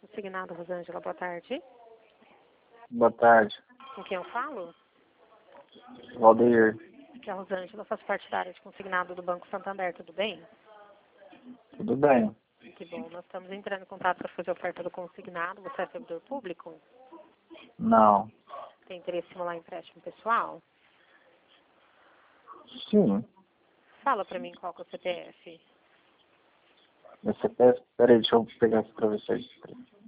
Consignado, Rosângela, boa tarde. Boa tarde, Com quem eu falo? Valdeir. Aqui é a Rosângela, faço parte da área de consignado do Banco Santander, tudo bem? Tudo bem? Que bom, nós estamos entrando em contato para fazer oferta do consignado. Você é servidor público? Não. Tem interesse em simular empréstimo pessoal? Sim. Fala para mim qual que é o CPF. Meu CPF, peraí, deixa eu pegar aqui pra vocês.